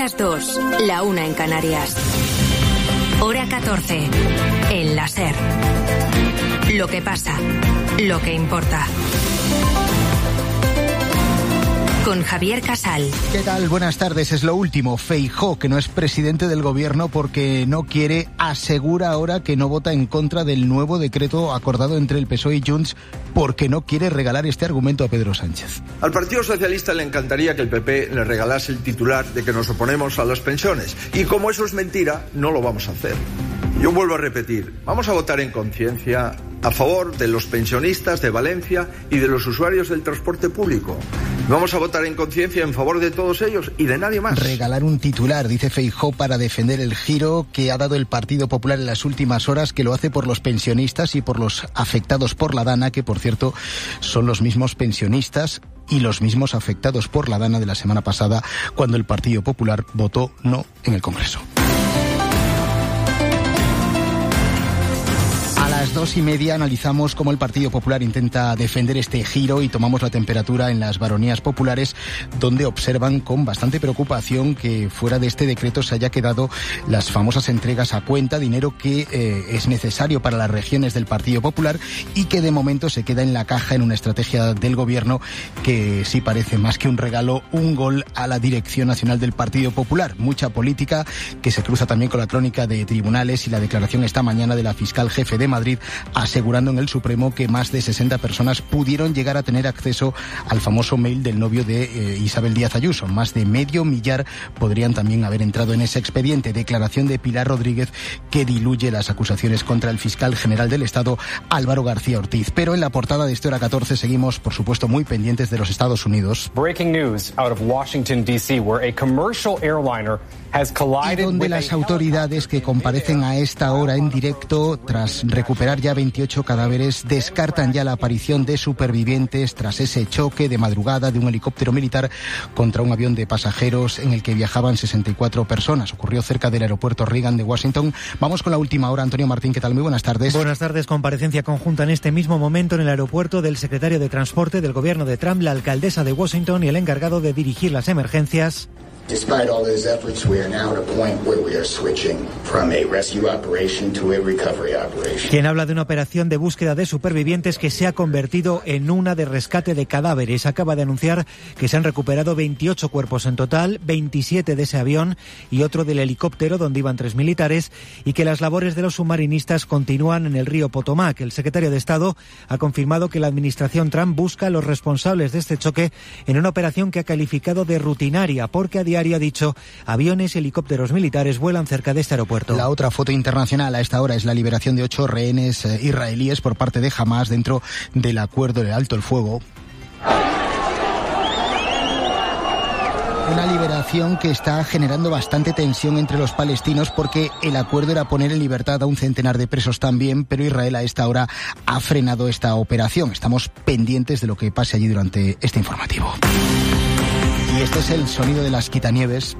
las 2, la 1 en Canarias. Hora 14, en la SER. Lo que pasa, lo que importa. Con Javier Casal. ¿Qué tal? Buenas tardes. Es lo último. Feijóo, que no es presidente del gobierno porque no quiere, asegura ahora que no vota en contra del nuevo decreto acordado entre el PSOE y Junts porque no quiere regalar este argumento a Pedro Sánchez. Al Partido Socialista le encantaría que el PP le regalase el titular de que nos oponemos a las pensiones. Y como eso es mentira, no lo vamos a hacer. Yo vuelvo a repetir, vamos a votar en conciencia a favor de los pensionistas de Valencia y de los usuarios del transporte público. Vamos a votar en conciencia en favor de todos ellos y de nadie más. Regalar un titular, dice Feijóo, para defender el giro que ha dado el Partido Popular en las últimas horas, que lo hace por los pensionistas y por los afectados por la Dana, que por cierto son los mismos pensionistas y los mismos afectados por la Dana de la semana pasada, cuando el Partido Popular votó no en el Congreso. A las 2:30 analizamos cómo el Partido Popular intenta defender este giro y tomamos la temperatura en las baronías populares, donde observan con bastante preocupación que fuera de este decreto se haya quedado las famosas entregas a cuenta, dinero que es necesario para las regiones del Partido Popular y que de momento se queda en la caja en una estrategia del gobierno que sí parece más que un regalo, un gol a la Dirección Nacional del Partido Popular. Mucha política que se cruza también con la crónica de tribunales y la declaración esta mañana de la fiscal jefe de Madrid, asegurando en el Supremo que más de 60 personas pudieron llegar a tener acceso al famoso mail del novio de Isabel Díaz Ayuso. Más de medio millar podrían también haber entrado en ese expediente. Declaración de Pilar Rodríguez que diluye las acusaciones contra el fiscal general del Estado, Álvaro García Ortiz. Pero en la portada de este Hora 14 seguimos, por supuesto, muy pendientes de los Estados Unidos. Breaking news out of Washington, D.C., where a commercial airliner y donde las autoridades que comparecen a esta hora en directo, tras recuperar ya 28 cadáveres, descartan ya la aparición de supervivientes tras ese choque de madrugada de un helicóptero militar contra un avión de pasajeros en el que viajaban 64 personas. Ocurrió cerca del aeropuerto Reagan de Washington. Vamos con la última hora. Antonio Martín, ¿qué tal? Muy buenas tardes. Buenas tardes. Comparecencia conjunta en este mismo momento en el aeropuerto del secretario de Transporte del gobierno de Trump, la alcaldesa de Washington y el encargado de dirigir las emergencias. Despite all those efforts, we are now at a point where we are switching from a rescue operation to a recovery operation. Quien habla de una operación de búsqueda de supervivientes que se ha convertido en una de rescate de cadáveres. Acaba de anunciar que se han recuperado 28 cuerpos en total, 27 de ese avión y otro del helicóptero donde iban 3 militares, y que las labores de los submarinistas continúan en el río Potomac. El secretario de Estado ha confirmado que la administración Trump busca a los responsables de este choque en una operación que ha calificado de rutinaria, porque a diario, ha dicho, aviones y helicópteros militares vuelan cerca de este aeropuerto. La otra foto internacional a esta hora es la liberación de 8 rehenes israelíes por parte de Hamás dentro del acuerdo de alto el fuego. Una liberación que está generando bastante tensión entre los palestinos porque el acuerdo era poner en libertad a un centenar de presos también, pero Israel a esta hora ha frenado esta operación. Estamos pendientes de lo que pase allí durante este informativo. Y este es el sonido de las quitanieves.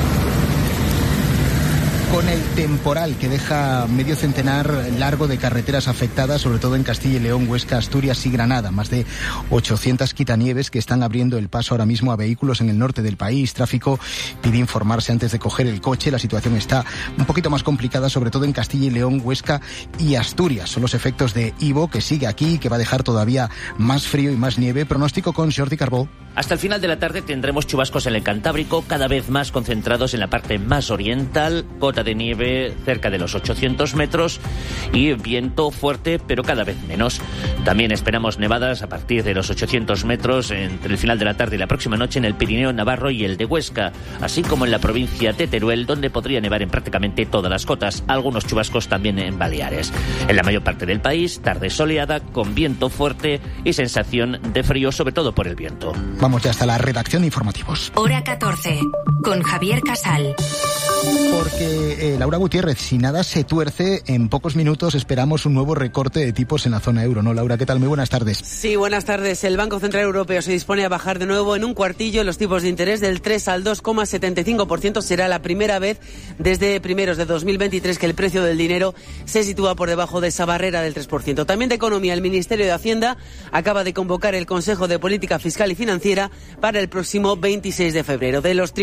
Con el temporal que deja medio centenar largo de carreteras afectadas, sobre todo en Castilla y León, Huesca, Asturias y Granada. Más de 800 quitanieves que están abriendo el paso ahora mismo a vehículos en el norte del país. Tráfico pide informarse antes de coger el coche. La situación está un poquito más complicada, sobre todo en Castilla y León, Huesca y Asturias. Son los efectos de Ivo, que sigue aquí y que va a dejar todavía más frío y más nieve. Pronóstico con Jordi Carbó. Hasta el final de la tarde tendremos chubascos en el Cantábrico, cada vez más concentrados en la parte más oriental, cota de nieve cerca de los 800 metros y viento fuerte, pero cada vez menos. También esperamos nevadas a partir de los 800 metros entre el final de la tarde y la próxima noche en el Pirineo Navarro y el de Huesca, así como en la provincia de Teruel, donde podría nevar en prácticamente todas las cotas, algunos chubascos también en Baleares. En la mayor parte del país, tarde soleada, con viento fuerte y sensación de frío, sobre todo por el viento. Vamos ya hasta la redacción de informativos. Hora 14, con Javier Casal. Porque Laura Gutiérrez, si nada se tuerce, en pocos minutos esperamos un nuevo recorte de tipos en la zona euro, ¿no, Laura? ¿Qué tal? Muy buenas tardes. Sí, buenas tardes. El Banco Central Europeo se dispone a bajar de nuevo en un cuartillo los tipos de interés del 3 al 2,75%. Será la primera vez desde primeros de 2023 que el precio del dinero se sitúa por debajo de esa barrera del 3%. También de Economía, el Ministerio de Hacienda acaba de convocar el Consejo de Política Fiscal y Financiera para el próximo 26 de febrero. De los